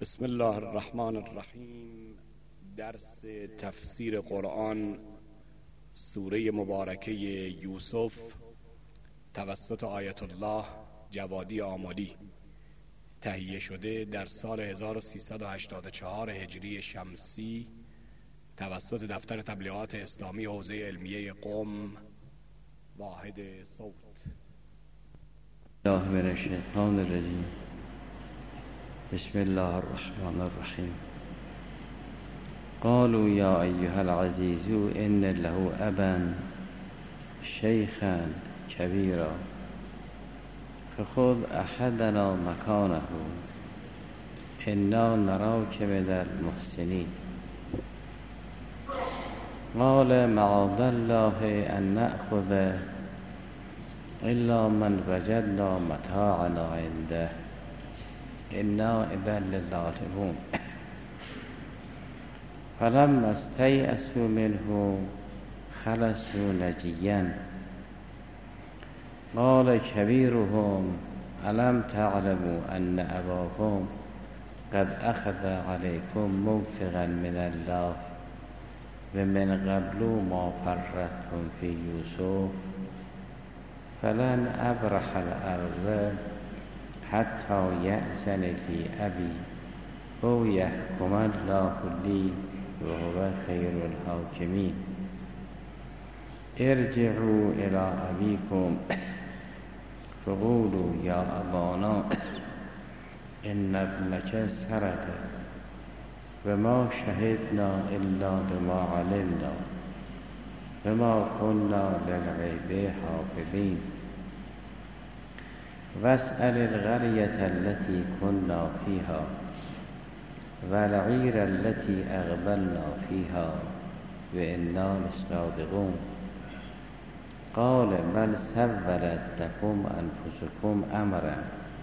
بسم الله الرحمن الرحیم. درس تفسیر قرآن سوره مبارکه یوسف توسط آیت الله جوادی آملی تهیه شده در سال 1384 هجری شمسی توسط دفتر تبلیغات اسلامی حوزه علمیه قم واحد صوت. الله من الشیطان الرجیم. بسم الله الرحمن الرحیم. قالوا یا ایها العزیز ان له ابا شیخا کبیرا فخذ احدنا مکانه انا نراک من المحسنین. قال معاذ الله ان نأخذ الا من وجدنا متاعنا عنده انا اذا لظالمون. فلما استيئسوا منه خلصوا نجيا قال كبيرهم ألم تعلموا أن أباكم قد أخذ عليكم موثقا من الله ومن قبل ما فرطتم في يوسف فلن أبرح الأرض حتى يأذن لي أبي أو يحكم الله لي وهو خير الحاكمين. ارجعوا إلى أبيكم فقولوا يا أبانا إن ابنك سرق وما شهدنا إلا بما علمنا وما كنا للغيب حافظين. واسأل القرية التي كنا فيها والعير التي أقبلنا فيها وإنا لصادقون. قال بل سولت لكم أنفسكم أمرا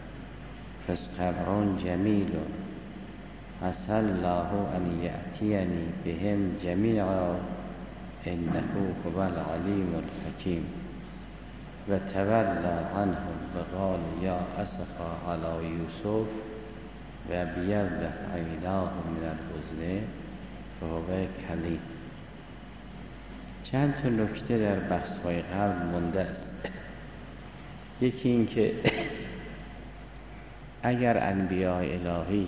فصبر جميل عسى الله أن يأتيني بهم جميعا إنه هو العليم الحكيم. وتولى عنهم وقال يا أسفا على يوسف وابيضت عیناه من الحزن فهو کظیم. چند تا نکته در بحث‌های قبل مونده است. یکی این که اگر انبیاء الهی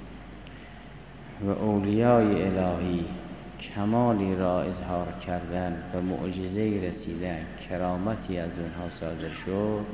و اولیای الهی کمالی را اظهار کردن و معجزه‌ای رسیدن، کرامتی از اونها صادر شد،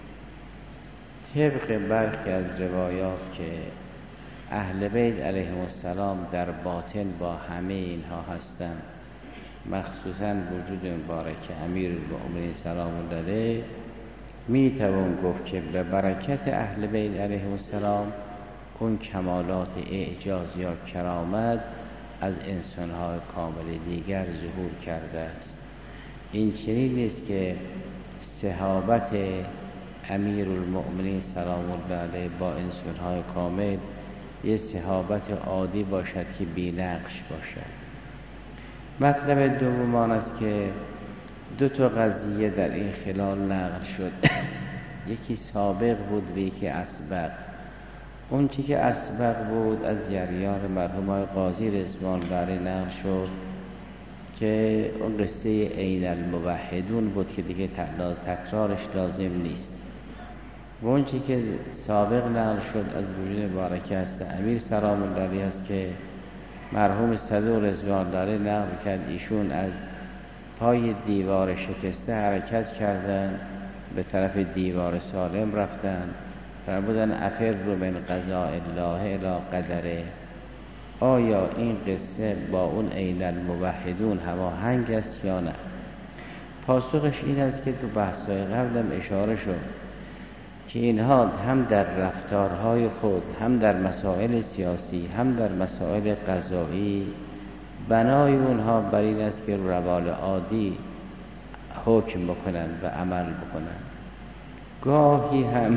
طبق برخی از روایات که اهل بیت علیهم السلام در باطن با همه اینها هستند، مخصوصاً وجود مبارک امیرالمؤمنین سلام الله علیه، میتوان گفت که به برکت اهل بیت علیهم السلام اون کمالات اعجاز یا کرامت از انسان‌های کامل دیگر ظهور کرده است. این چنین نیست که صحابت امیرالمؤمنین سلام الله علیه با انسان‌های کامل یه صحابت عادی باشد که بی‌نقش باشد. مطلب دوم آن است که دو تا قضیه در این خلال نقل شد. یکی سابق بود و یکی اسبق. اون چی که اسبق بود از جریان مرحوم قاضی رضوان الله علیه نقل شد که اون قصه عین الموحدون بود که دیگه تکرارش لازم نیست. و اون چی که سابق نقل شد از وجود مبارکه است امیر سلام الله علیه است که مرحوم صدوق رضوان الله علیه نقل کرد ایشون از پای دیوار شکسته حرکت کردن به طرف دیوار سالم رفتن، فرمودن افر رو من قضاء الله الی قدره. آیا این قصه با اون عین الموحدون هماهنگ است یا نه؟ پاسخش این است که تو بحث‌های قبلم اشاره شد که اینها هم در رفتارهای خود، هم در مسائل سیاسی، هم در مسائل قضایی، بنای اونها بر این است که روال عادی حکم بکنن و عمل بکنن. گاهی هم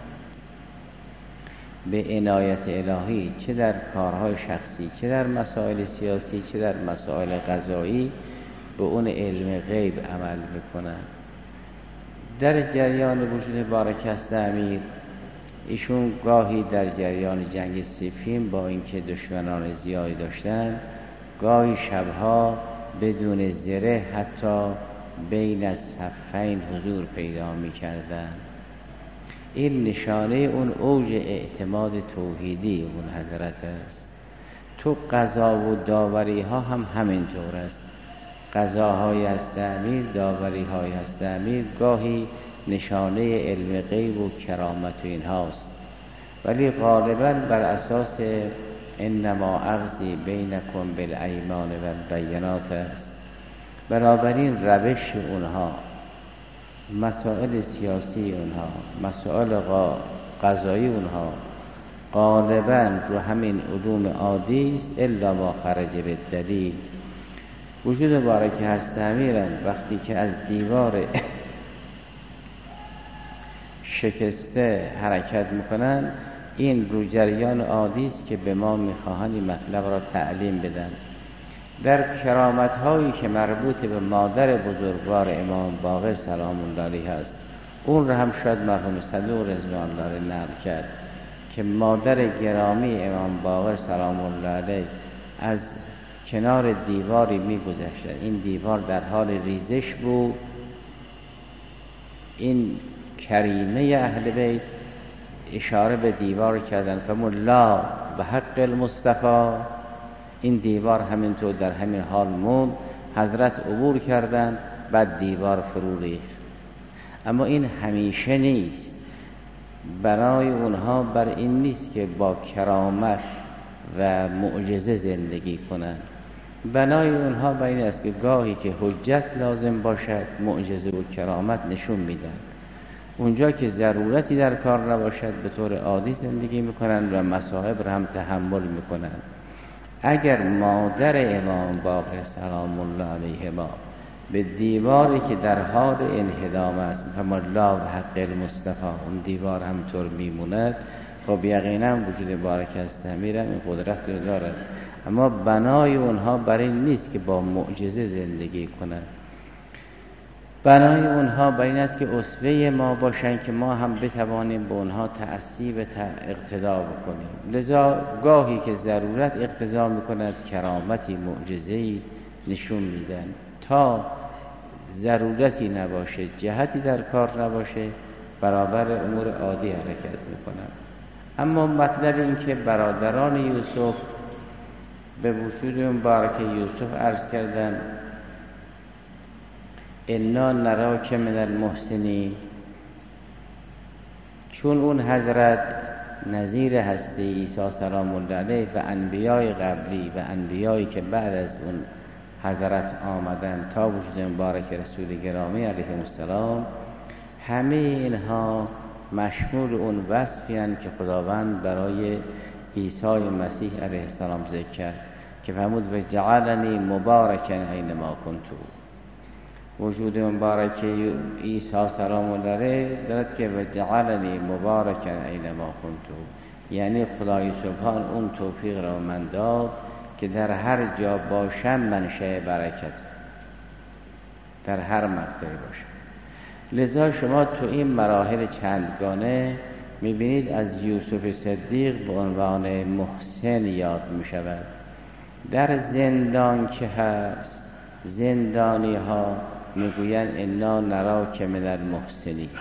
به عنایت الهی چه در کارهای شخصی، چه در مسائل سیاسی، چه در مسائل قضایی به اون علم غیب عمل میکنن. در جریان وجود بارک است امیر ایشون گاهی در جریان جنگ صفین با اینکه دشمنان زیادی داشتن، گاهی شبها بدون زره حتی بین از صفین حضور پیدا می‌کردند. این نشانه اون اوج اعتماد توحیدی اون حضرت است. تو قضا و داوری ها هم همینطور است. قضاهای از تعمیر، داوری های از تعمیر گاهی نشانه علم غیب و کرامت و این هاست، ولی غالبا بر اساس انما اغزی بینکم بالایمان و البینات است. بنابراین روش اونها، مسائل سیاسی اونها، مسائل قضایی اونها غالبا رو همین علوم عادی است، الا ما خرج بالدلیل. وجود مبارک هست امیرن وقتی که از دیوار شکسته حرکت میکنن، این رو جریان عادی است که به ما میخواهند این مطلب را تعلیم بدن. در کرامت هایی که مربوط به مادر بزرگوار امام باقر سلام الله علیه است، اون را هم شاید مرحوم صدوق رضوان الله علیه نقل کرد که مادر گرامی امام باقر سلام الله علیه از کنار دیواری میگذشتند. این دیوار در حال ریزش بود. این کریمه اهل بیت اشاره به دیوار کردن که لا به حق المصطفی، این دیوار همینطور در همین حال موند. حضرت عبور کردند، بعد دیوار فرو ریخت. اما این همیشه نیست. بنای اونها بر این نیست که با کرامت و معجزه زندگی کنند. بنای اونها بر این است که گاهی که حجت لازم باشد معجزه و کرامت نشون میدن. اونجا که ضرورتی در کار نباشد به طور عادی زندگی میکنن و مصائب را هم تحمل میکنن. اگر مادر امام باقر سلام الله علیه ما به دیواری که در حال انهدام است کما لا و حق المصطفی اون دیوار همطور میموند، خب یقینا وجود مبارک است امیرم این قدرت رو دارد. اما بنای اونها برای این نیست که با معجزه زندگی کنند. بنای اونها برای این است که اسوه ما باشن که ما هم بتوانیم به اونها تأسی و اقتدا بکنیم. لذا گاهی که ضرورت اقتضا میکند کرامتی معجزه‌ای نشون میدن. تا ضرورتی نباشه، جهتی در کار نباشه، برابر امور عادی حرکت میکنن. اما مطلب این که برادران یوسف به وجود مبارک یوسف عرض کردن انا نراک من المحسنین، چون اون حضرت نظیر هستی عیسی سلام الله علیه و انبیای قبلی و انبیایی که بعد از اون حضرت آمدن تا وجود مبارک رسول گرامی علیه السلام، همه اینها مشمول اون وصفی هستند که خداوند برای عیسی مسیح علیه السلام ذکر کرد که فرمود و جعلنی مبارکا اینما کنتو. وجود مبارک عیسی سلام الله علیه دارد که و جعلنی مبارکا اینما کنتو، یعنی خدای سبحان اون توفیق را من داد که در هر جا باشم منشأ برکت، در هر مقطعی باشم. لذا شما تو این مراحل چندگانه میبینید از یوسف صدیق به عنوان محسن یاد میشود. در زندان که هست زندانی ها میگویند انا نراک من المحسنین.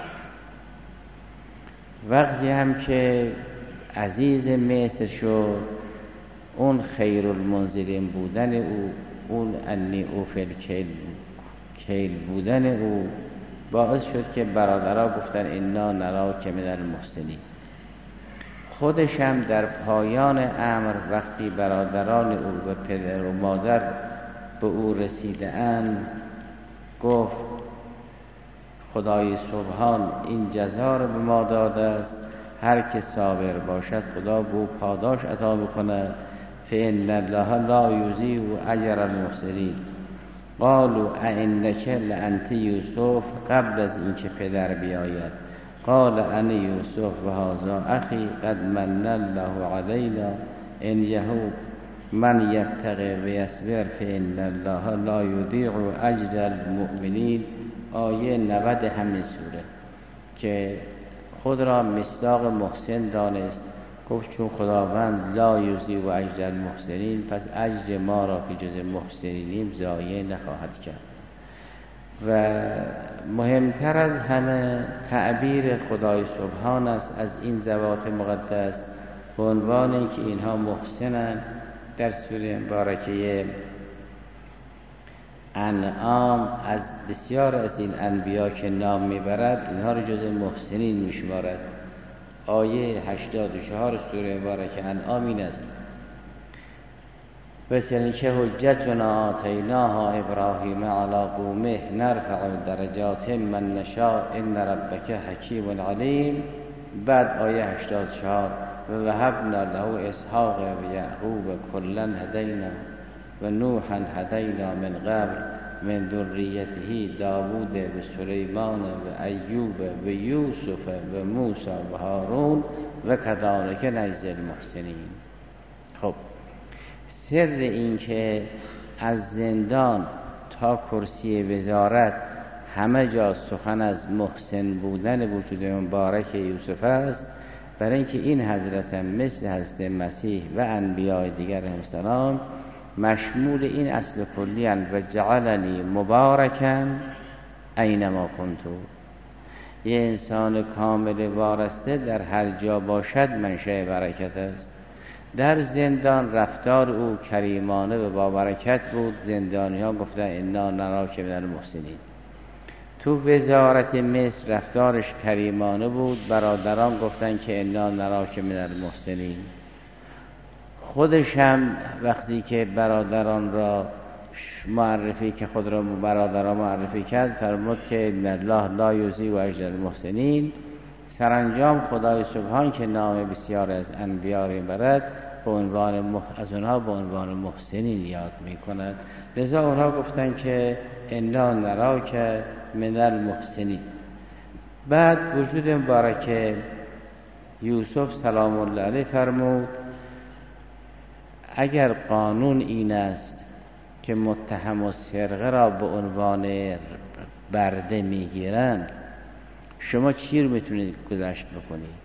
وقتی هم که عزیز مصر شد، اون خیر المنزلین بودن او، اون انی او فی الکیل بودن او باعث شد که برادرها گفتن انا نراک من المحسنین. خودش هم در پایان امر وقتی برادران او و پدر و مادر به او رسیده اند گفت خدای سبحان این جزا را به ما داده است، هر که صابر باشد خدا به او پاداش عطا میکند. فإن الله لا یضیع اجر المحسنین. قالوا ائنک لانت یوسف، قبل از اینکه پدر بیاید قال انا یوسف و هذا اخی قد من الله علینا ان یهو من یتقی و یصبر فإن الله لا یضیع اجر المؤمنین. آیه 90 همین سوره که خود را مصداق محسن دانست. گفت چون خداوند لا یضیع اجر المحسنین، پس اجر ما را که جز محسنینیم ضایع نخواهد کرد. و مهمتر از همه تعبیر خدای سبحان است از این ذوات مقدس به عنوان اینکه اینها محسنند. در سوره مبارکه انعام از بسیار از این انبیا که نام میبرد اینها رو جز محسنین میشمارد. آیه 84 سوره مبارکه انعام این است: و تلک حجتنا آتیناها ابراهیم علی قومه نرفع درجات من نشاء ان ربک حکیم علیم. بعد آیه 84: و وهبنا له اسحاق و یعقوب کلا هدینا و نوحا هدینا من قبل من ذریته داوود و سلیمان و ایوب و یوسف و موسی و هارون و کذالک نجزی المحسنین. خب سر این که از زندان تا کرسی وزارت همه جا سخن از محسن بودن وجود مبارک یوسف است، برای اینکه این حضرت مثل حضرت مسیح و انبیاء دیگر علیهم السلام مشمول این اصل کلی اند: و جعلنی مبارکا اینما کنتو. یه انسان کامل وارسته در هر جا باشد منشأ برکت است. در زندان رفتار او کریمانه و با برکت بود. زندانی ها گفتن انا نراک من المحسنین. تو وزارت مصر رفتارش کریمانه بود. برادران گفتن که انا نراک من المحسنین. خودش هم وقتی که برادران را معرفی که خود را برادران معرفی کرد فرمود که ان الله لا یضیع اجر المحسنین. سرانجام خدای سبحان که نام بسیار از انبیا را برد به عنوان از اونها به عنوان محسنین یاد می‌کند. لذا اونها گفتن که انا نراک من المحسنین. بعد وجود مبارک یوسف سلام الله علیه فرمود اگر قانون این است که متهم و سرقه را به عنوان برده میگیرند، شما چی رو میتونید گذشت بکنید؟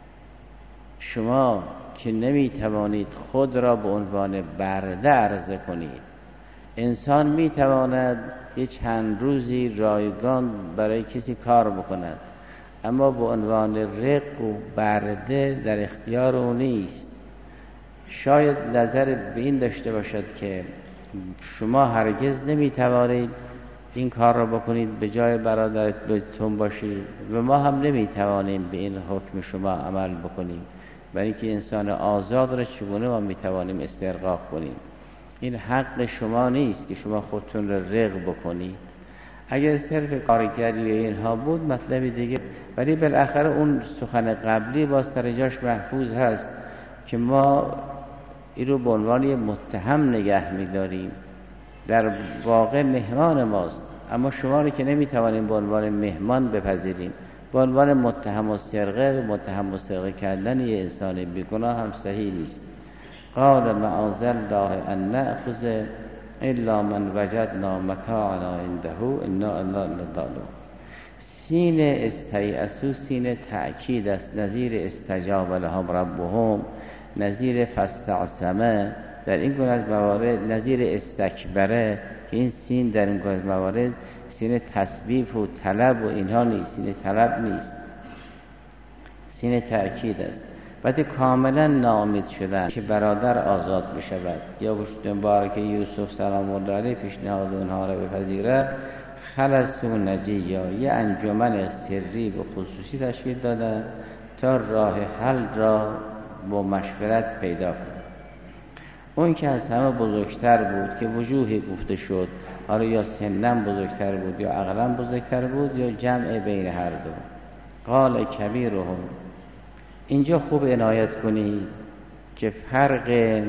شما که نمیتوانید خود را به عنوان برده عرضه کنید. انسان میتواند یه چند روزی رایگان برای کسی کار بکند، اما به عنوان رق و برده در اختیار او نیست. شاید نظر به این داشته باشد که شما هرگز نمیتوانید این کار را بکنید به جای برادرت بهتون باشید و ما هم نمیتوانیم به این حکم شما عمل بکنیم، برای اینکه انسان آزاد را چگونه ما میتوانیم استرقاق کنیم؟ این حق شما نیست که شما خودتون را رق بکنید. اگر صرف کارگری اینها بود مطلب دیگه، ولی بالاخره اون سخن قبلی باز سر جاش محفوظ هست که ما این رو به عنوان متهم نگه می‌داریم. در واقع مهمان ماست، اما شما رو که نمی‌توانیم به عنوان مهمان بپذیریم. به عنوان متهم و سرقه و متهم و سرقه کردن یه انسان بیگناه هم صحیح نیست. قال معاذ الله ان نأخذ الا من وجدنا متاعنا عنده انا الا نضالون. سین استیأسوا سین تأکید است، نظیر استجاب لهم ربهم، نظیر فاستعصمه در این گونه از موارد، نظیر استکبره که این سین در این گونه از موارد سین تسبیح و طلب و اینها نیست، سین طلب نیست، سین تأکید است. بعد کاملا ناامید شدن که برادر آزاد بشود یا وجود مبارک یوسف سلام الله علیه پیشنهاد اونها را بپذیره، خلصوا نجیا، یه انجمن سری و خصوصی تشکیل دادن تا راه حل را با مشورت پیدا کنه. اون که از همه بزرگتر بود که وجوهی گفته شد، آره یا سنن بزرگتر بود یا عقلا بزرگتر بود یا جمع بین هر دو. قال کبیرهم، اینجا خوب عنایت کنید که فرق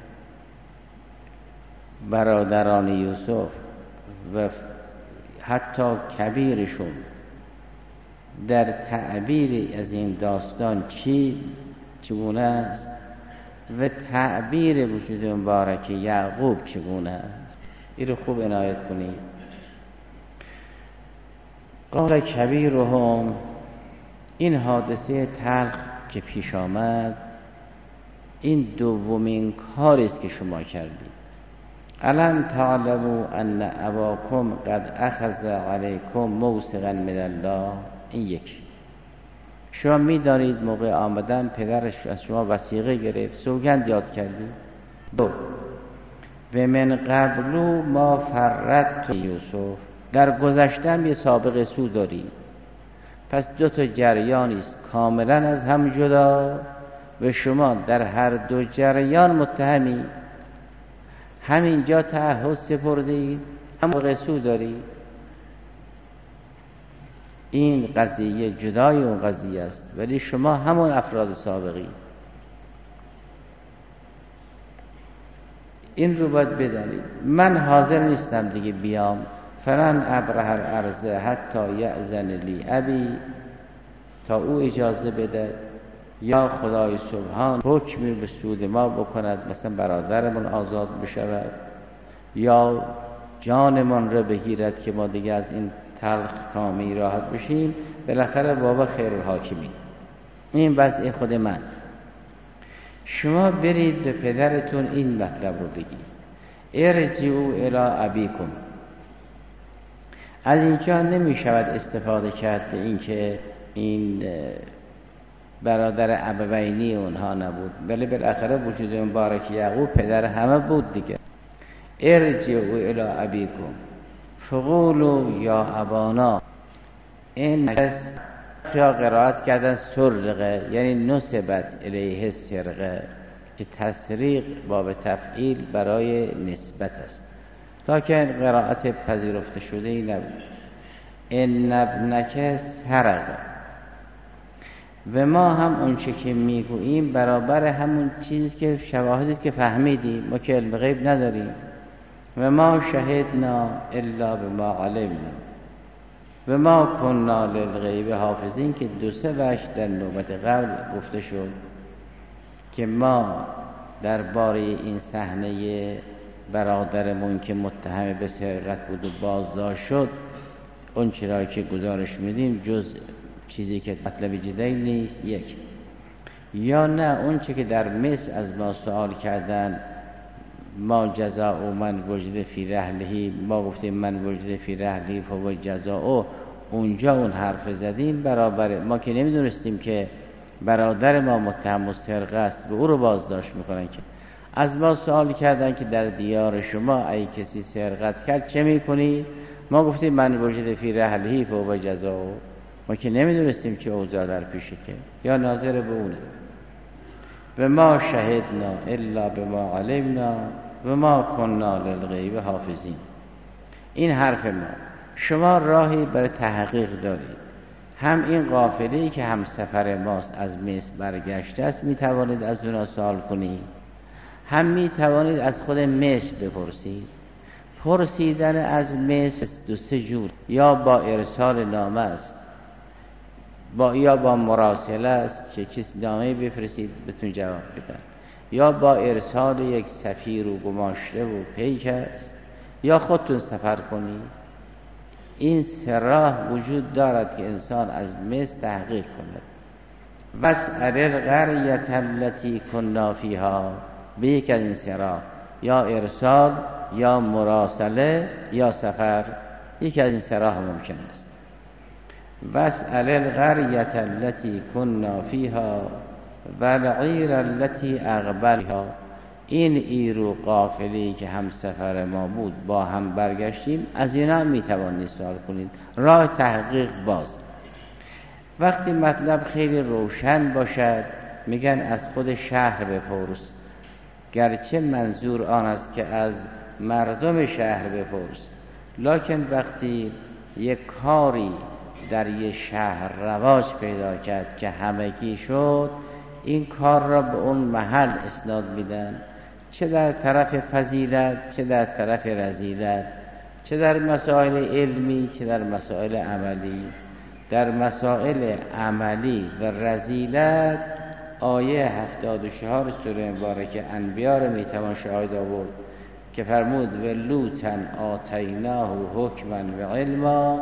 برادران یوسف و حتی کبیرشون در تعبیر از این داستان چگونه است و تعبیر وجود مبارک یعقوب چگونه است، این رو خوب عنایت کنید. قال کبیرهم، این حادثه تلخ که پیش آمد این دومین کاری است که شما کردید. الم تعلموا ان اباکم قد اخذ علیکم موثقا من الله. این یک. شما می‌دانید موقع آمدن پدرش از شما وثیقه گرفت، سوگند یاد کردید. دو، و من قبل ما فرطتم یوسف، در گذشتن یه سابقه سود دارید. پس دو تا جریانی است کاملا از هم جدا و شما در هر دو جریان متهمی. همینجا تعهد سپردید، هم سود دارید. این قضیه جدای اون قضیه است، ولی شما همون افراد سابقی. این رو باید بدانید. من حاضر نیستم دیگه بیام فلان ابرح الارض حتی یأذن لی ابی، تا او اجازه بده یا خدای سبحان حکمی به سود ما بکند، مثلا برادرمون آزاد بشود یا جانمون رو بگیرد که ما دیگه از این تلخ کامی راحت بشیم. بالاخره بابا خیر الحاکمین. این وضع خود من. شما برید به پدرتون این مطلب رو بگید، ارجعوا الی ابیکم. از اینجا نمی شود استفاده کرد به این که این برادر ابوینی اونها نبود، ولی بالاخره وجود مبارک یعقوب پدر همه بود دیگه. ارجعوا الی ابیکم فقولوا یا ابانا. این کس یا قرائت کردن سرقه، یعنی نسبت الیه سرقه، که تسریق باب تفعیل برای نسبت است، لکن قرائت پذیرفته شده ای نبود. ان ابنک سرق. و ما هم اون چه که میگوییم برابر همون چیزی که شواهدی که فهمیدیم، ما که علم غیب نداریم. و ما شهدنا الا بما علمنا و ما کننا للغیب حافظین، که دو سه وجه در نوبت قبل گفته شد که ما درباره این صحنه برادرمون که متهم به سرقت بود و بازداشت شد، اون چرا که گزارش میدیم جز چیزی که مطلب جدی نیست. یک، یا نه اون چه که در مصر از ما سوال کردن، ما جزاء من وجد فی رحله، ما گفتیم من وجد فی رحله فهو جزاء، اونجا اون حرف زدیم برابر. ما که نمیدونستیم که برادر ما متهم به سرقه است و او رو بازداشت میکنن، که از ما سوال کردن که در دیار شما ای کسی سرقت کرد چه میکنی؟ ما گفتیم من وجد فی رحله فهو جزاء. ما که نمیدونستیم چه اوضاع در پیشه، که یا ناظر به اونه. و ما شهدنا الا بما علمنا و ما کننا للغیب حافظین. این حرف ما. شما راهی برای تحقیق دارید. هم این قافله‌ای که هم سفر ماست از مصر برگشته است میتوانید از اونا سوال کنید، هم میتوانید از خود مصر بپرسید. پرسیدن از مصر دو سه جور، یا با ارسال نامه است، یا با مراسله است که کسی نامه بفرستید بهتون جواب بدن، یا با ارسال یک سفیر و گماشته و پیک است، یا خودتون سفر کنید. این سه راه وجود دارد که انسان از مصر تحقیق کند. واسأل القریة التي كنا فیها، به یک از این سه راه، یا ارسال یا مراسله یا سفر، یکی از این سه راه ممکن است. واسأل القریة التي كنا فیها والعیر التي اقبلها. این ایرو قافلی که هم سفر ما بود با هم برگشتیم، از اینا میتوانید سوال کنید. راه تحقیق باز. وقتی مطلب خیلی روشن باشد میگن از خود شهر بپرس، گرچه منظور آن است که از مردم شهر بپرس، لکن وقتی یک کاری در یک شهر رواج پیدا کرد که همگی شد، این کار را به اون محل اسناد میدن، چه در طرف فضیلت، چه در طرف رذیلت، چه در مسائل علمی، چه در مسائل عملی. در مسائل عملی و رذیلت آیه 74 سوره مبارکه انبیا رو میتوان شاهد آورد که فرمود و لوطا آتیناه حکما و علما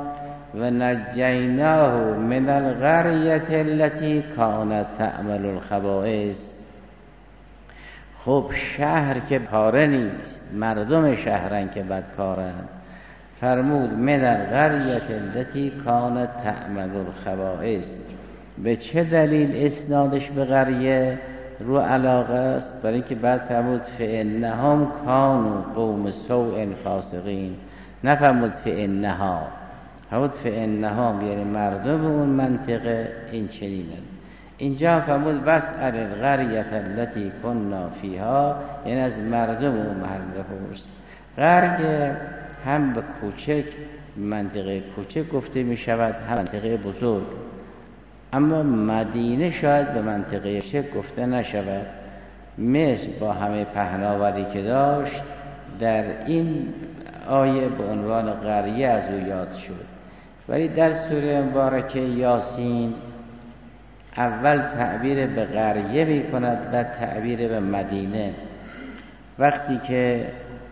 و نجیناه من القریة التي کانت تعمل الخبائث. خب شهر که کاره نیست، مردم شهرن که بدکارن. فرمود من القریة التي کانت تعمل الخبائث. به چه دلیل اسنادش به قریه رو علاقه است؟ برای اینکه بعد فرمود فإنهم کانوا قوم سوء فاسقین، نفرمود فإنها، فرمود فإنهم یعنی مردم اون منطقه این چنینن. اینجا فرمود واسأل القریة التي كنا فیها، یعنی از مردم اون محل بپرس. قریه هم به کوچک، منطقه کوچک گفته می شود، هم منطقه بزرگ. اما مدینه شاید به منطقه کوچک گفته نشود. مصر با همه پهناوری که داشت در این آیه به عنوان قریه از او یاد شد. ولی در سوره مبارکه یاسین اول تعبیر به قریه می کند، بعد تعبیر به مدینه. وقتی که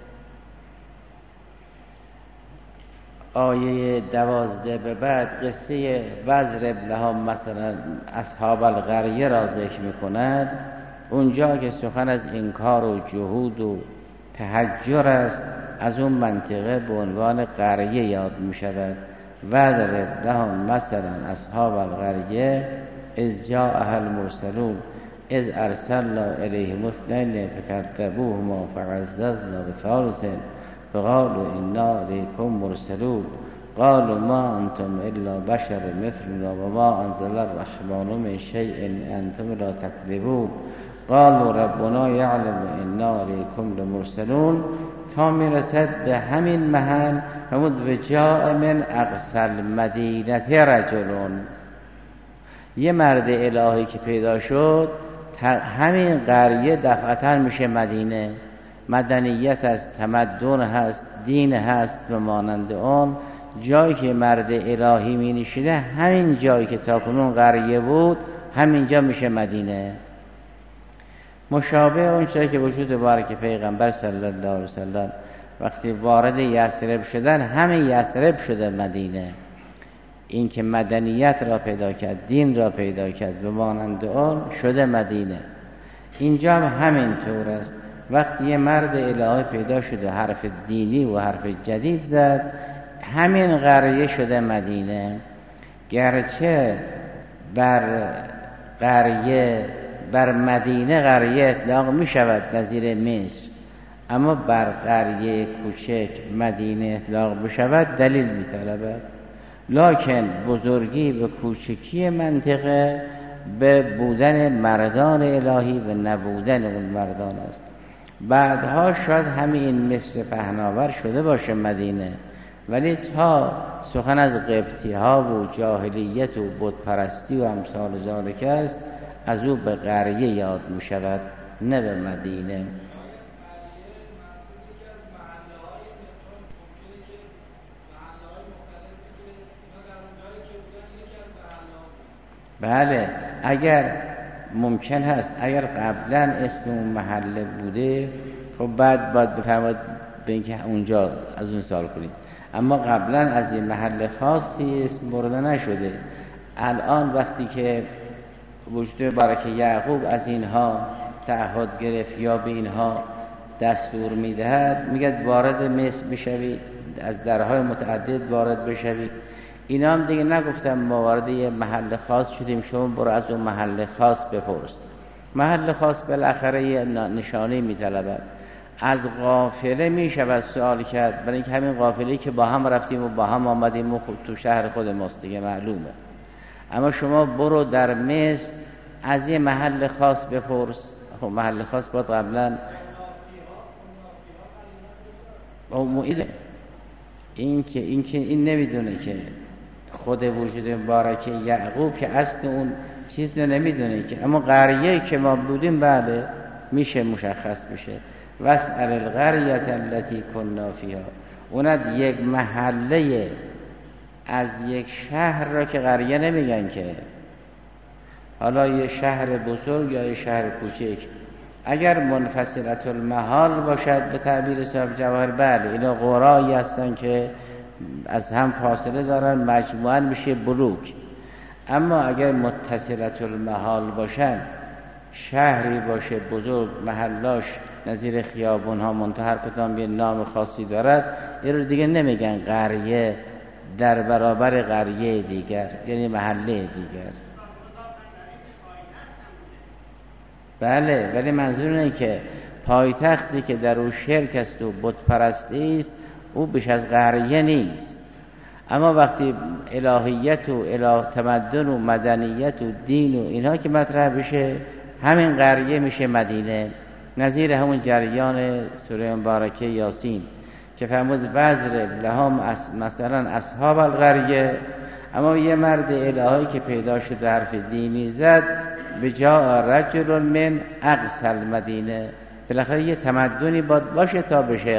آیه 12 به بعد قصه وضرب لهم مثلا اصحاب القریه را ذکر می کند، اونجا که سخن از انکار و جهود و تحجر است، از اون منطقه به عنوان قریه یاد می شود. وضرب لهم مثلا اصحاب القریه اذ جاءها المرسلون اذ ارسلنا الیهم اثنین فکذبوهما فعززنا بثالث فقالوا انا الیکم مرسلون قالوا ما انتم الا بشر مثلنا وما انزل الرحمن من شیء انتم لا تكذبون قالوا ربنا یعلم انا الیکم لمرسلون، تا میرسد به همین محل. فرمود و جاء من اقصی المدینه رجلون، یه مرد الهی که پیدا شد، همین قریه دفعتا میشه مدینه. مدنیت هست، تمدن هست، دین هست و مانند اون. جایی که مرد الهی می نشینه، همین جایی که تاکنون قریه بود، همینجا میشه مدینه. مشابه اون چیزی که وجود بارک پیغمبر صلی الله علیه وسلم وقتی وارد یثرب شدن، همین یثرب شده مدینه. این که مدنیت را پیدا کرد، دین را پیدا کرد به مانند اون، شده مدینه. اینجا هم همین طور است. وقتی یه مرد الهی پیدا شده، حرف دینی و حرف جدید زد، همین قریه شده مدینه. گرچه بر قریه، بر مدینه قریه اطلاق می شود نظیر مصر، اما بر قریه کوچک مدینه اطلاق بشود دلیل می طلبد. لکن بزرگی و کوچکی منطقه به بودن مردان الهی و نبودن اون مردان است. بعدها شاید همین مصر پهناور شده باشه مدینه، ولی تا سخن از قبطی ها و جاهلیت و بت پرستی و امثال ذالک است، از او به قریه یاد می شود، نه به مدینه. بله، اگر ممکن هست، اگر قبلا اسم اون محله بوده، خب بعد باید بفرماد به اینکه اونجا از اون سال کنید. اما قبلا از این محل خاصی اسم برده نشده. الان وقتی که وجود بارک یعقوب از اینها تعهد گرفت یا به اینها دستور میدهد، میگه وارد مصر بشوید، از درهای متعدد وارد بشوید. اینا هم دیگه نگفتم ما وارد یه محل خاص شدیم، شما برو از اون محل خاص بپرس. محل خاص بالاخره یه نشانه میطلبد. از قافله میشود سوال کرد، برای اینکه همین قافله که با هم رفتیم و با هم آمدیم و تو شهر خود ماست دیگه معلومه. اما شما برو در مصر از یه محل خاص بپرس. خب محل خاص باید قبلا این نمیدونه که خود وجود مبارک یعقوب که اصل اون چیز رو نمیدونه که، اما قریه که ما بودیم بله میشه مشخص بشه. واسأل القریة التي كنا فيها، اونت یک محله از یک شهر را که قریه نمیگن که، حالا یه شهر بزرگ یا یه شهر کوچک، اگر منفصلة المحال باشد به تعبیر صاحب جواهر، بله اینا قرایی هستن که از هم فاصله دارن، مجموعاً میشه بلوک. اما اگر متصلت المحال باشن، شهری باشه بزرگ، محلاش نظیر خیابون ها منتها هر کدام یه نام خاصی دارد، این رو دیگه نمیگن قریه در برابر قریه دیگر، یعنی محله دیگر. بله، ولی منظور اینه که پایتختی که در او شرک است و بت پرستی است، او بیش از قریه نیست. اما وقتی الهیت و تمدن و مدنیت و دین و اینها که مطرح بشه، همین قریه میشه مدینه. نظیر همون جریان سوره مبارکه یاسین که فرمود بذر لهم مثلا اصحاب القریه، اما یه مرد الهی که پیدا شد حرف دینی زد، بجاء رجل من اقصى المدینه. بالاخره یه تمدنی باشه تا بشه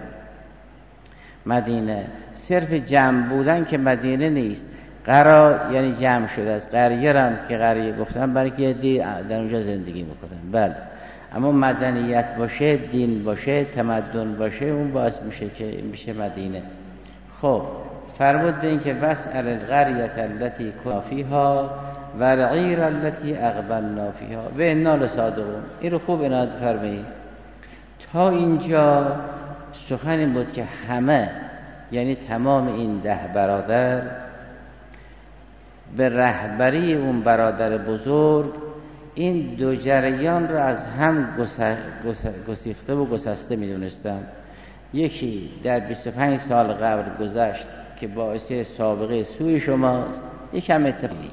مدینه. صرف جمع بودن که مدینه نیست. قرا یعنی جمع شده است. قریه هم که قریه گفتن برای که در اونجا زندگی میکنن. بله، اما مدنیت باشه، دین باشه، تمدن باشه، اون باعث میشه که میشه مدینه. خب فرمود به این که واسأل القریة التي كنا فيها والعیر التي اقبلنا فيها و انا لصادقون. این رو خوب عنایت فرمایید. تا اینجا سخن این بود که همه، یعنی تمام این 10 برادر به رهبری اون برادر بزرگ این دو جریان را از هم گسیخته و گسسته می دونستن. یکی در 25 سال قبل گذشت که باعث سابقه سوی شماست، یکم اتفاقی.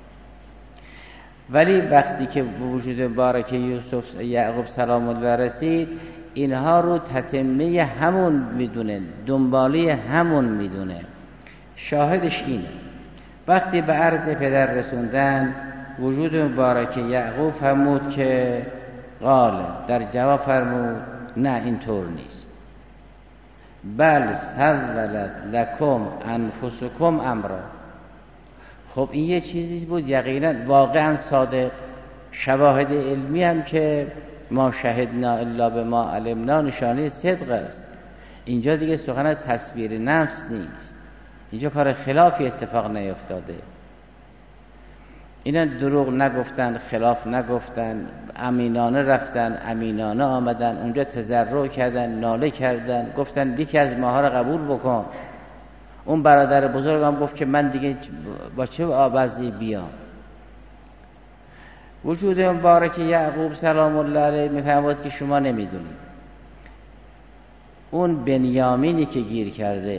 ولی وقتی که وجود مبارک یوسف یعقوب سلام الله رسید، اینها رو تتمه همون میدونه، دنباله همون میدونه. شاهدش اینه وقتی به عرض پدر رسوندن، وجود مبارک یعقوب فرمود که قال، در جواب فرمود نه اینطور نیست، بل سولت لکم انفسکم امرا. خب این یه چیزی بود یقینا واقعا صادق. شواهد علمی هم که ما شهدنا الا بما علمنا نشانه صدق است. اینجا دیگه سخن از تصویر نفس نیست، اینجا کار خلافی اتفاق نیفتاده. اینا دروغ نگفتن، خلاف نگفتن، امینانه رفتن، امینانه آمدن، اونجا تضرع کردن، ناله کردن، گفتن یکی از ماها را قبول بکن. اون برادر بزرگم گفت که من دیگه با چه آبازی بیام. وجود مبارک یعقوب سلام الله علیه میفرماید که شما نمیدونید اون بنیامینی که گیر کرده،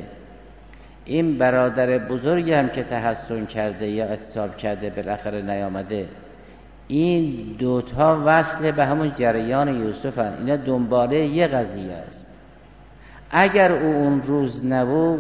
این برادر بزرگی هم که تحسن کرده یا اعتصاب کرده بالاخره نیامده، این دوتا وصل به همون جریان یوسف هست. اینا دنباله یه قضیه است. اگر اون روز نبود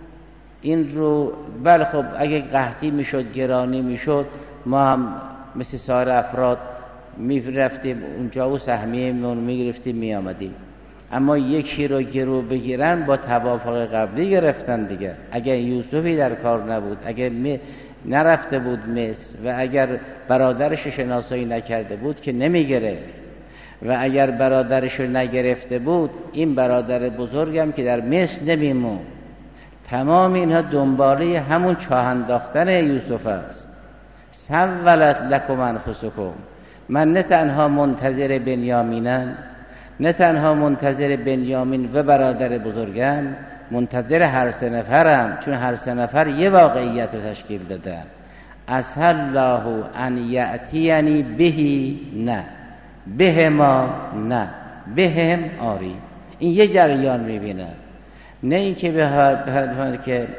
این رو، بله خب اگه قحطی میشد، گرانی میشد، ما هم مثل سایر افراد میرفتیم اونجا و سهمیه‌مون میگرفتیم میامدیم. اما یکی رو گرو بگیرن با توافق قبلی گرفتن دیگه. اگر یوسفی در کار نبود، اگر نرفته بود مصر و اگر برادرش شناسایی نکرده بود که نمیگرفت، و اگر برادرش رو نگرفته بود این برادر بزرگم که در مصر نمیمون. تمام اینها دنباله همون چاه انداختن یوسف است. سولت لکم انفسکم. من نه تنها منتظر بنیامینم، نه تنها منتظر بنیامین و برادر بزرگم، منتظر هر 3 نفرم، چون هر 3 نفر یه واقعیت رو تشکیل دادن. اسأل الله ان یأتینی بهی، نه بهما، نه بهم آری. این یه جریان میبینن، نه اینکه به که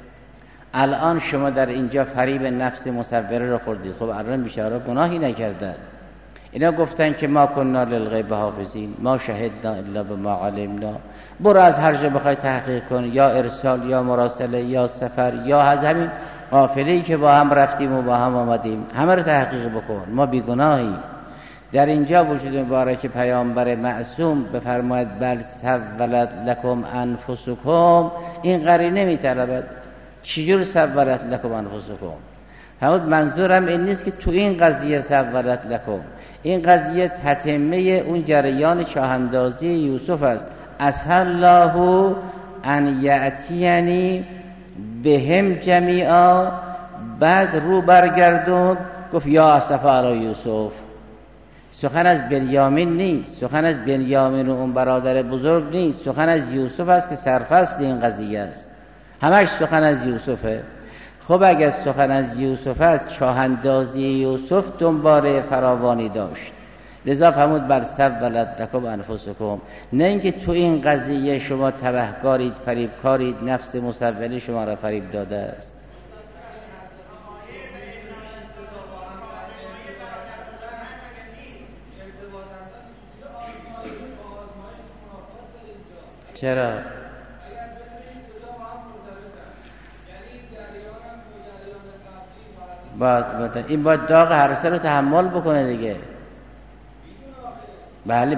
الان شما در اینجا فریب نفس مصوره رو خوردید. خب الان بیچاره گناهی نکردن. اینا گفتن که ما کنا للغیب حافظین، ما شهدنا الا بما علمنا. برو از هر جا بخوای تحقیق کن، یا ارسال یا مراسله یا سفر یا از همین قافله‌ای که با هم رفتیم و با هم آمدیم، همه رو تحقیق بکن، ما بیگناهیم. در اینجا وجود مبارک پیامبر معصوم بفرماید بل سولت لکم انفسکم، این قرینه میطلبد. چجور سولت لکم انفسکم؟ همون منظورم این نیست که تو این قضیه سولت لکم، این قضیه تتمه اون جریان شاهندازی یوسف است. اسأل الله ان یأتینی بهم جمیعا. بعد رو برگردوند گفت یا اسف علی یوسف. سخن از بنیامین نیست، سخن از بنیامین و اون برادر بزرگ نیست، سخن از یوسف است که سرفصل این قضیه است. همش سخن از یوسفه. خب اگر سخن از یوسف است، چاه اندازی یوسف دنبال فراوانی داشت، لذا فرمود بر سولت انفسکم. نه اینکه تو این قضیه شما تبهکارید، فریبکارید، نفس مسولی شما را فریب داده است. چرا؟ این باید داغ هر سه رو تحمل بکنه دیگه. بله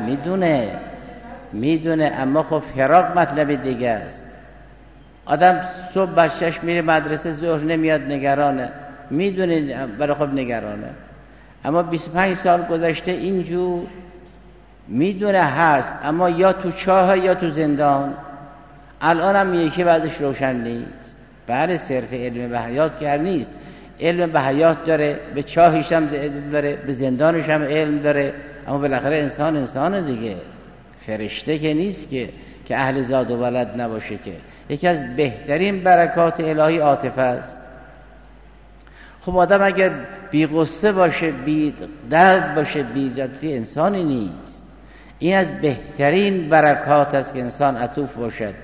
میدونه اما خب فراق مطلب دیگه است. آدم صبح بچه‌ش میره مدرسه، ظهر نمیاد، نگرانه. میدونه برای خب نگرانه، اما 25 سال گذشته اینجور میدونه هست، اما یا تو چاه یا تو زندان. الان هم یکی بعدش روشن نیست. بله صرف علم به حیات که نیست، علم به حیات داره، به چاهیش هم علم داره، به زندانش هم علم داره، اما بالاخره انسان دیگه، فرشته که نیست که اهل زاد و ولد نباشه. که یکی از بهترین برکات الهی عاطفه است. خب آدم اگر بی غصه باشه، بی درد باشه، بی جدی، انسانی نیست. این از بهترین برکات است که انسان عطوف باشد،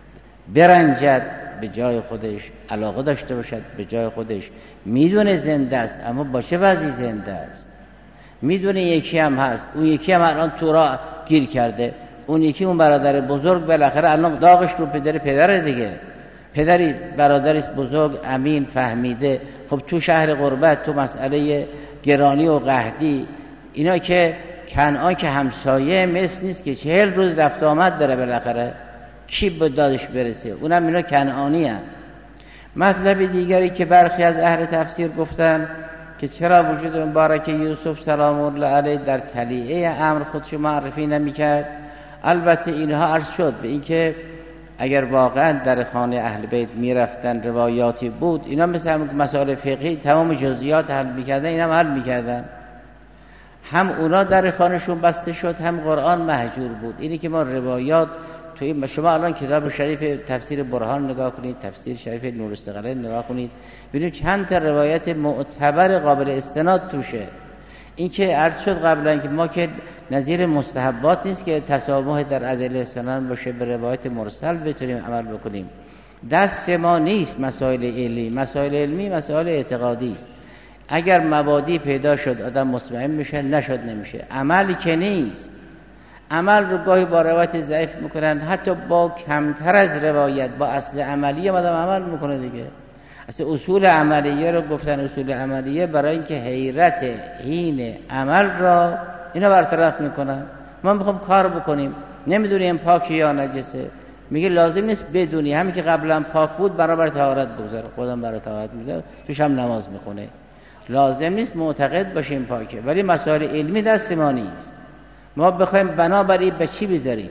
برنجد به جای خودش، علاقه داشته باشد به جای خودش. میدونه زنده است، اما با چه وضعی زنده است؟ میدونه یکی هم هست، اون یکی هم الان تو را گیر کرده، اون یکی اون برادر بزرگ بالاخره الان داغش رو پدر دیگه، پدری برادریست بزرگ امین فهمیده. خب تو شهر غربت، تو مسئله گرانی و قحطی، اینا که کنعان که همسایه مثل نیست که 40 روز رفت آمد داره، بالاخره کی به دادش برسه؟ اونم اینا کنعانی هست. مطلب دیگری که برخی از اهل تفسیر گفتن که چرا وجود مبارک یوسف سلام الله علیه در طلیعه امر خودشو معرفی نمی‌کرد. البته اینها عرض شد به اینکه اگر واقعا در خانه اهل بیت میرفتن، روایاتی بود، اینا مثل مسائل فقهی تمام جزئیات حل می‌کردن، اینا هم حل می‌کردن. هم اونا در خانهشون بسته شد، هم قرآن محجور بود. اینی که ما روایات تو این، شما الان کتاب شریف تفسیر برهان نگاه کنید، تفسیر شریف نورالثقلین نگاه کنید، ببینید چند تا روایت معتبر قابل استناد توشه. این که عرض شد قبلا که ما که نظیر مستحبات نیست که تسامح در ادله سنن باشه، به روایت مرسل بتونیم عمل بکنیم. دست ما نیست مسائل علمی، مسائل علمی مسائل اعتقادی است. اگر مبادی پیدا شد آدم مطمئن میشه، نشد نمیشه. عملی که نیست. عمل رو گاهی با روایت ضعیف میکنن، حتی با کمتر از روایت، با اصل عملیه آدم عمل میکنه دیگه. اصل اصول عملیه رو گفتن اصول عملیه برای اینکه حیرت حین عمل را اینا برطرف میکنن. ما میخوام کار بکنیم، نمیدونیم پاکی یا نجسه، میگه لازم نیست بدونی، همین که قبلا پاک بود برابر طهارت بگذاره، خودم برای طهارت میذاره، توش هم نماز میخونه. لازم نیست معتقد باشیم پاکه، ولی مسائل علمی دست ما نیست. ما بخوایم بنابراین به چی بذاریم؟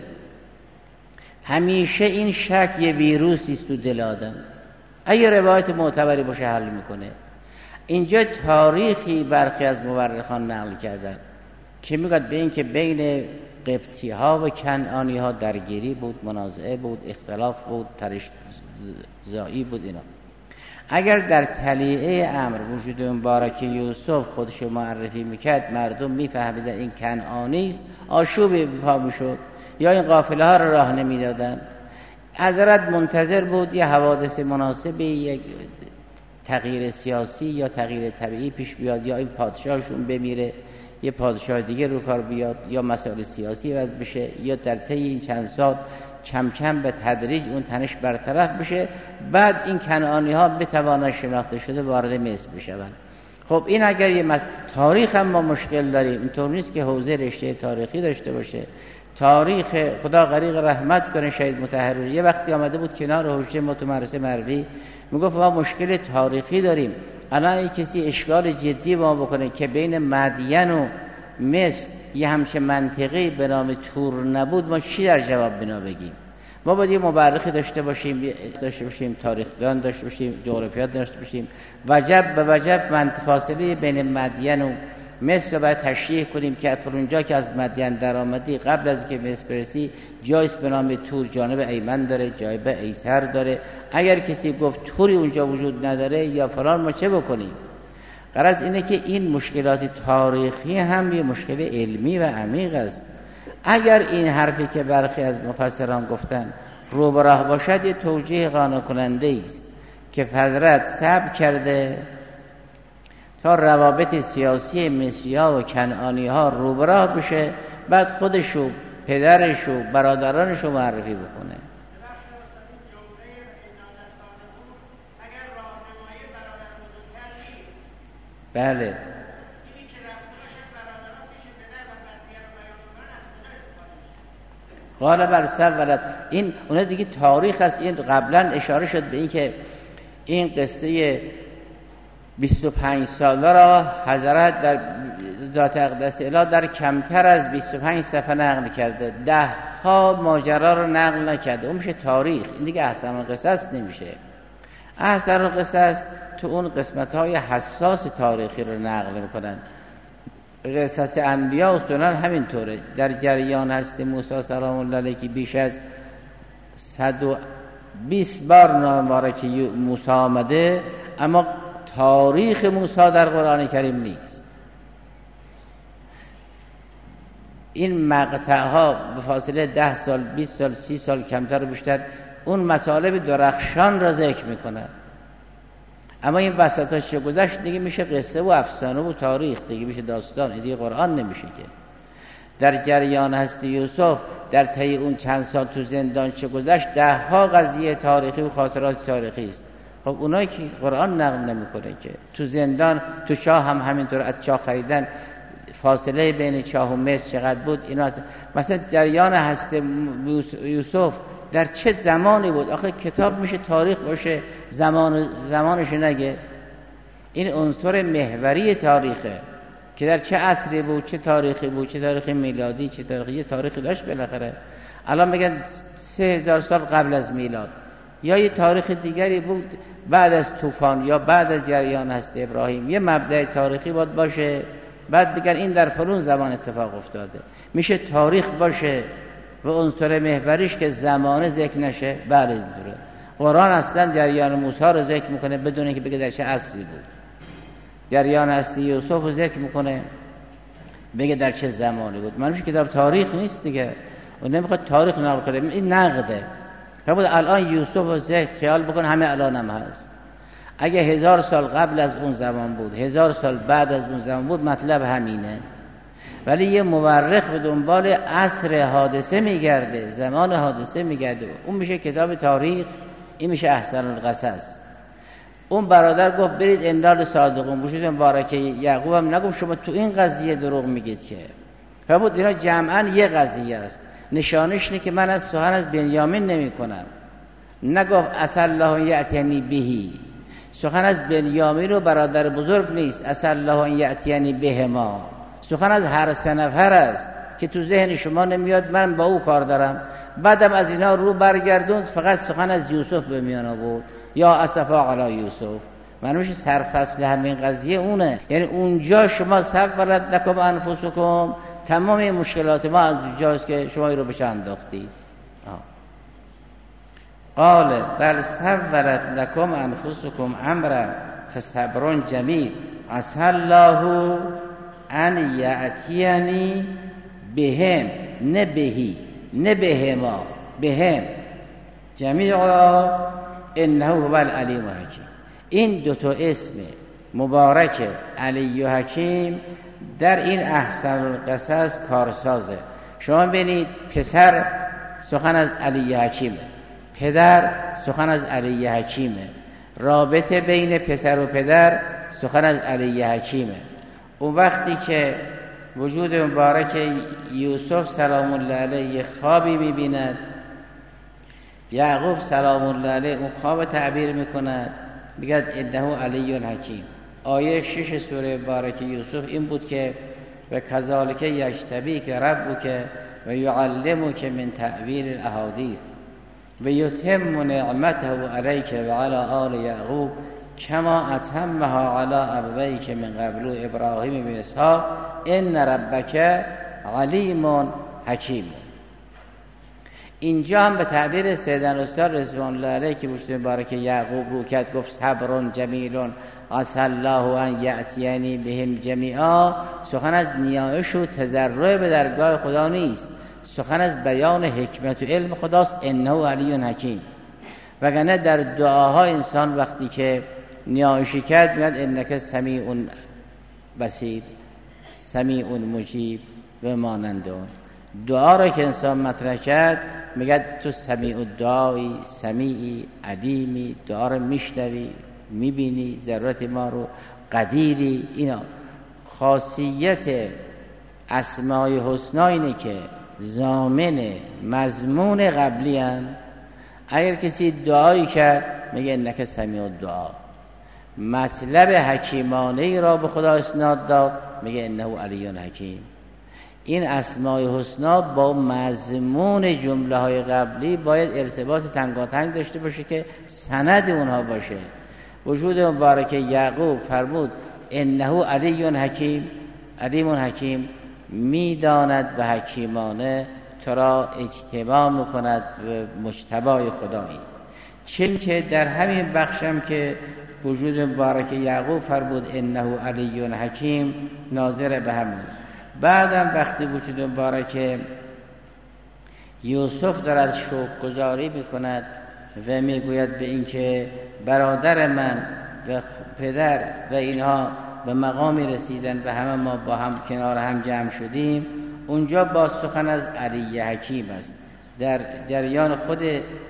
همیشه این شک یه ویروسی است تو دل آدم. اگه روایت معتبری باشه حل میکنه. اینجا تاریخی برخی از مورخان نقل کردن که میگه به این که بین قبطی ها و کنعانی ها درگیری بود، منازعه بود، اختلاف بود، ترش‌زایی بود. اینا اگر در طلیعه امر وجود مبارک یوسف خودشو معرفی میکرد، مردم میفهمیدن این کنعانی است، آشوبی پا میشد، یا این قافله ها را راه نمیدادن. حضرت منتظر بود یه حوادث مناسبی، یک تغییر سیاسی یا تغییر طبیعی پیش بیاد، یا این پادشاهشون بمیره، یه پادشاه دیگه رو کار بیاد، یا مسائل سیاسی وضع بشه، یا در طی این چند سال کم کم به تدریج اون تنش برطرف بشه، بعد این کنعانی ها بتوانند شناخته شده وارد مصر بشوند. خب این اگر یه تاریخ هم ما مشکل داریم، اینطور نیست که حوزه رشته تاریخی داشته باشه. تاریخ خدا غریق رحمت کنه شهید مطهری یه وقتی آمده بود کنار حوزه ما تو مدرسه مروی، میگفت ما مشکل تاریخی داریم. الان کسی اشکال جدی ما بکنه که بین مدین و مصر یه همچه منطقی به نام تور نبود، ما چی در جواب بنا بگیم؟ ما باید یه مورخی داشته باشیم، تاریخدان داشته باشیم، جغرافیات داشته باشیم. وجب به وجب فاصله بین مدین و مصر رو باید تشریح کنیم که فرونجا که از مدین در آمدی قبل از که مصر برسی جایست به نام تور جانب ایمن داره، جانب ایسر داره. اگر کسی گفت توری اونجا وجود نداره یا فلان، ما چه بکنیم؟ غرض اینه که این مشکلات تاریخی هم یه مشکل علمی و عمیق است. اگر این حرفی که برخی از مفسران گفتن رو به راه باشد، یه توجیه قانع کننده است که حضرت صبر کرده تا روابط سیاسی مصری‌ها و کنعانی‌ها رو به راه بشه، بعد خودشو، پدرشو، برادرانشو معرفی بکنه. بله غالبا سولت این اون دیگه تاریخ است. این قبلا اشاره شد به این که این قصه 25 ساله را حضرت در ذات اقدس اله در کمتر از 25 صفحه نقل کرده، 10 ها ماجرا رو نقل نکرده. اون میشه تاریخ. این دیگه احسن القصص نمیشه. احسن القصص تو اون قسمت‌های حساس تاریخی رو نقل میکنن. قصص انبیا و سنن همینطوره. در جریان هست موسی سلام الله علیه که بیش از 120 بار نام مبارک موسی آمده، اما تاریخ موسی در قرآن کریم نیست. این مقطع‌ها به فاصله 10 سال، 20 سال، 30 سال کمتر و بیشتر اون مطالب درخشان را ذکر میکنه. اما این وسطاش چه گذشت دیگه میشه قصه و افسانه و تاریخ، دیگه میشه داستان، دیگه قرآن نمیشه که. در جریان هستی یوسف در طی اون چند سال تو زندان چه گذشت، 10 ها قضیه تاریخی و خاطرات تاریخی است. خب اونایی که قرآن نقل نمیکنه که تو زندان، تو چاه هم همینطور، از چاه خریدن، فاصله بین چاه و مصر چقدر بود، اینا مثلا جریان هستی یوسف در چه زمانی بود؟ آخه کتاب میشه تاریخ باشه، زمانش نگه. این عنصر محوری تاریخه که در چه عصری بود، چه تاریخی بود، چه تاریخ میلادی، چه تاریخی داشت بالاخره. الان میگن 3000 سال قبل از میلاد، یا یه تاریخ دیگری بود بعد از طوفان یا بعد از جریان هستی ابراهیم. یه مبدأ تاریخی بود باشه، بعد بگن این در فلان زمان اتفاق افتاده. میشه تاریخ باشه و عنصر محوریش که زمان ذکر نشه. بله اینطوره. قرآن اصلا جریان موسی رو ذکر میکنه بدون اینکه بگه در چه عصری بود. جریان هستی یوسف رو ذکر میکنه بگه در چه زمانی بود. معلومه کتاب تاریخ نیست دیگه. و نمیخواد تاریخ نقل کنه، این نقده. بود الان یوسف رو ذکر خیال بکن، همه الان هم هست. اگه 1000 سال قبل از اون زمان بود، 1000 سال بعد از اون زمان بود، مطلب همینه. ولی یه مورخ به دنبال عصر حادثه میگرده، زمان حادثه میگرده، اون میشه کتاب تاریخ، این میشه احسن القصص. اون برادر گفت برید اندال صادقون، وجود مبارک یعقوب هم نگفت شما تو این قضیه دروغ میگید که. فرمود اینا جمعا یه قضیه است، نشانش اینه که من از سخن از بنیامین نمی کنم. نگفت عسى الله یأتینی بهی، سخن از بنیامین و برادر بزرگ نیست. عسى الله یأتینی بهما، سخن از هر سه نفر است که تو ذهن شما نمیاد من با او کار دارم. بعدم از اینا رو برگردوند، فقط سخن از یوسف به میان آورد، یا اسفا علی یوسف. معلومه سرفصل همین قضیه اونه. یعنی اونجا شما سولت لکم انفسکم، تمام مشکلات ما از اونجاست که شما این رو بهش انداختید. قال بل سولت لکم انفسکم امرا فصبر جمیل عسى الله ان یأتینی بهم، نه بهی، نه بهما، بهم جمیعا انه هو العلیم الحکیم. این دوتا اسم مبارک علی و حکیم در این احسن القصص کارسازه. شما ببینید پسر سخن از علی حکیمه، پدر سخن از علی حکیمه، رابطه بین پسر و پدر سخن از علی حکیمه. اون وقتی که وجود مبارک یوسف سلام الله علیه خوابی میبیند، یعقوب سلام الله علیه اون خواب تعبیر میکند، میگه انه علی حکیم. آیه 6 سوره مبارک یوسف این بود که و کذالک یجتبیک ربک و یعلمک من تأویل الاحادیث. و یتم نعمته علیک و علی آل یعقوب کما اتمها علی ابویک من قبل ابراهیم و اسحاق ان ربک علیم حکیم. اینجا هم به تعبیر سیدنا استاد رضوان الله علیه که پشت مبارک یعقوب رو کرد، گفت صبر جمیل عسى الله ان یأتینی بهم جمیعا، سخن از نیایش و تضرع به درگاه خدا نیست، سخن از بیان حکمت و علم خداست. انه علی حکیم. وگرنه در دعاها انسان وقتی که نیایشی کرد میاد انک سمیع بصیر، سمیع مجیب و مانند اون. دعا را که انسان مطرح کرد میگه تو سمیع الدعایی، سمیعی، علیمی، دعا را میشنوی، میبینی ضرورت ما رو، قدیری. اینا خاصیت اسمای حسنا اینه که ضامن مضمون قبلی هن. اگر کسی دعایی کرد میگه انک سمیع الدعا، مطلب حکیمانه ای را به خدا اسناد داد میگه انه علی حکیم. این اسمای حسنا با مضمون جمله های قبلی باید ارتباط تنگاتنگ داشته باشه که سند اونها باشه. وجود مبارک یعقوب فرمود انه علی حکیم، علیم حکیم، میداند و حکیمانه تو را اجتبا میکند و مجتبای خدایی. چون که در همین بخشم که وجود مبارک یعقوب فرمود انه علی حکیم ناظر به همون. بعدم وقتی وجود مبارک یوسف دارد شکرگزاری میکند و میگوید به این که برادر من و پدر و اینها به مقامی رسیدن و همه ما با هم کنار هم جمع شدیم، اونجا با سخن از علی حکیم است. در جریان خود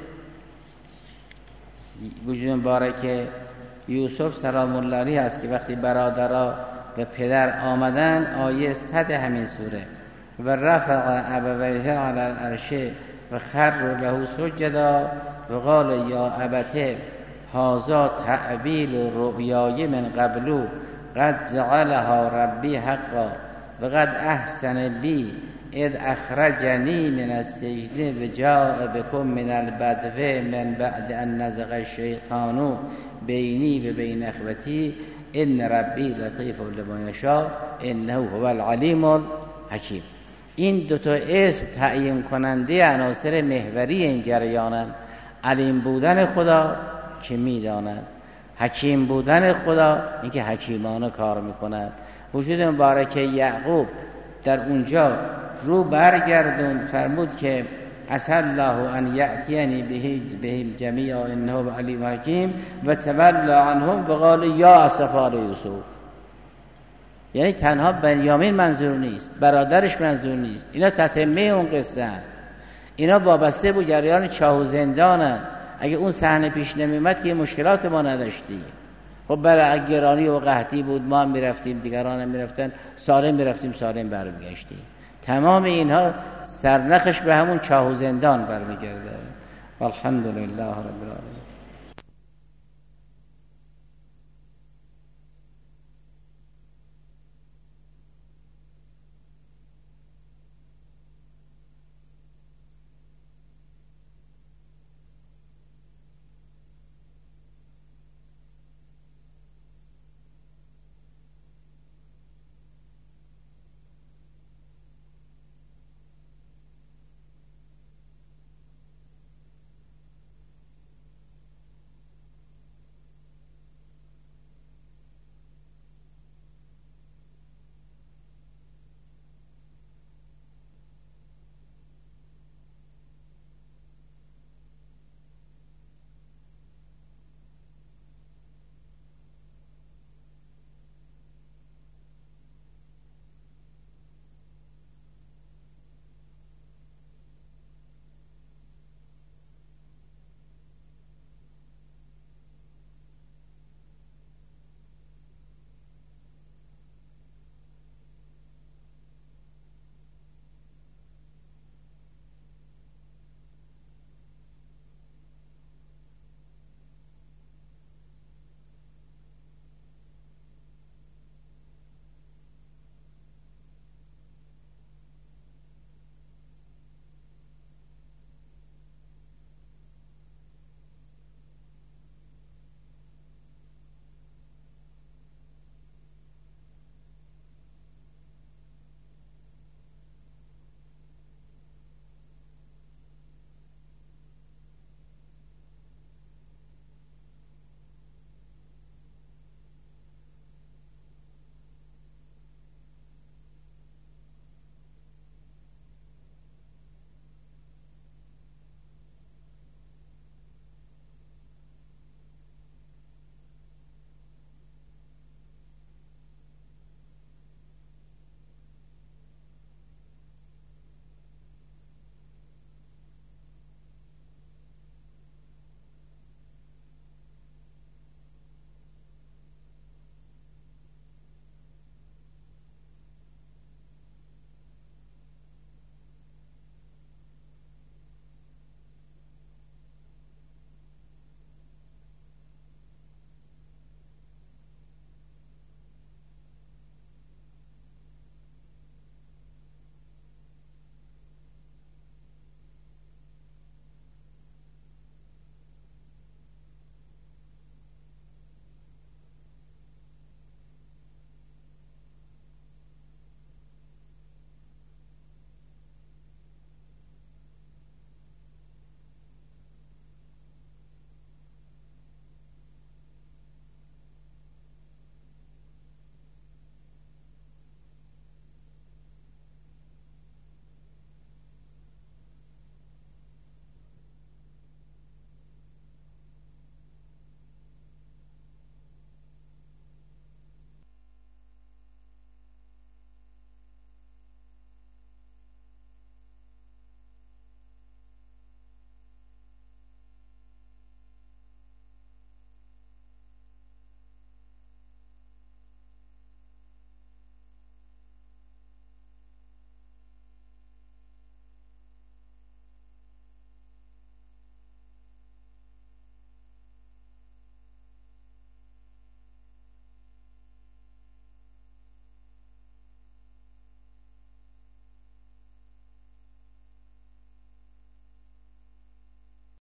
وجود مبارک یوسف سلام الله علیه است که وقتی برادرها و پدر آمدن، آیه 100 همین سوره و رفع ابویه علی العرش و خر له سجدا و قال یا ابته هذا تعبیل رؤیای من قبل قد جعلها ربی حقا و قد احسن بی اذ اخرجنی من السجن و جاء بكم من البدو من بعد ان نزغ الشیطان بینی و بین اخوتی ان ربی لطیف لما یشاء انه هو العلیم الحکیم. این دو تا اسم تعیین کننده عناصر محوری این جریانند. علیم بودن خدا که میداند، حکیم بودن خدا اینکه حکیمانه کار میکند. وجود مبارک یعقوب در اونجا رو برگردون فرمود که عسى الله ان یأتینی بهم جمیعا انه علیم حکیم و تولى عنهم و قال یا اسف علی یوسف. یعنی تنها بنیامین منظور نیست، برادرش منظور نیست، اینا تتمه اون قصه هست. اینا وابسته به جریان چاه و زندانن. اگه اون صحنه پیش نمیومد که مشکلات ما نداشتیم. خب برای گرانی و قحطی بود، ما هم میرفتیم، دیگران هم میرفتن، سالم میرفتیم، سالم برمیگشتیم. تمام اینها سرنخش به همون چاه و زندان برمیگرده. والحمدلله رب العالمین.